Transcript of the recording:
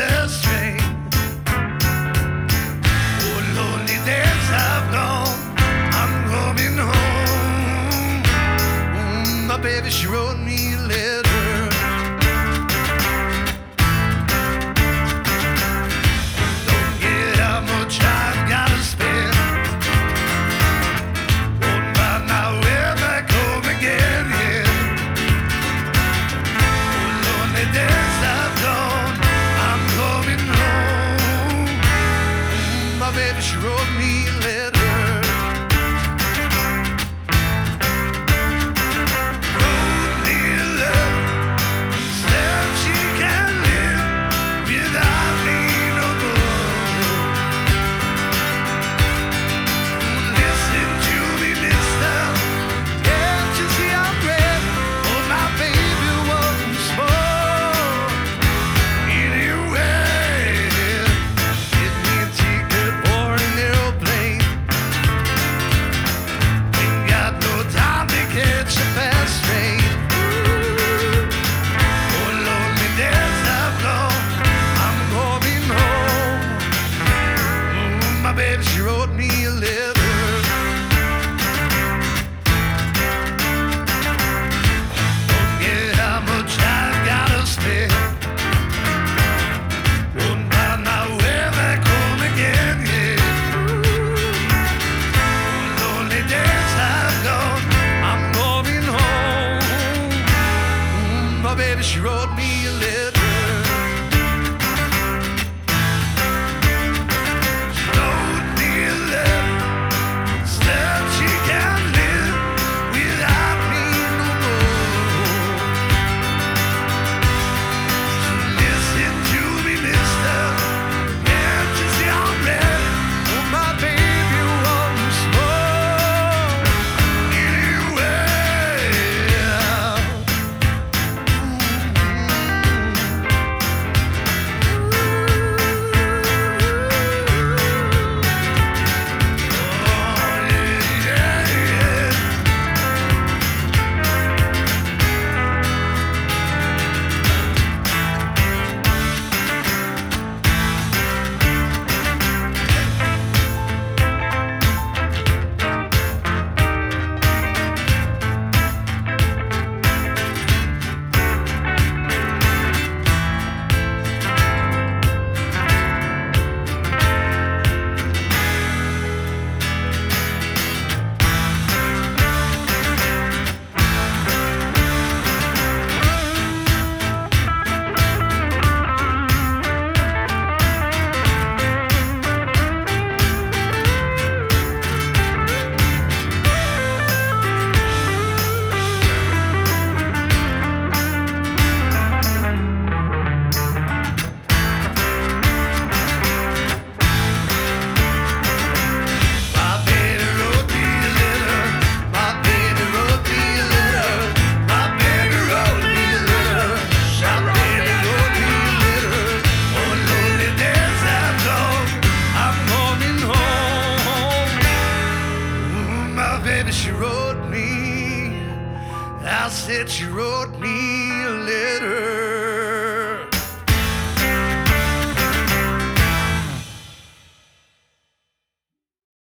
fast train. Oh, lonely days I've gone, I'm coming home. My baby, she wrote me a letter. Don't get how much I've gotta spend. Won't find my way back home again, yeah. Oh, lonely days I've gone, I'm coming home. My baby, she wrote me a letter. Baby, she wrote me a letter. Don't get how much I've gotta spend. Won't find my way back home again, yeah. Lonely days I've gone, I'm coming home. My baby, she wrote me a letter. Baby, she wrote me. I said she wrote me a letter.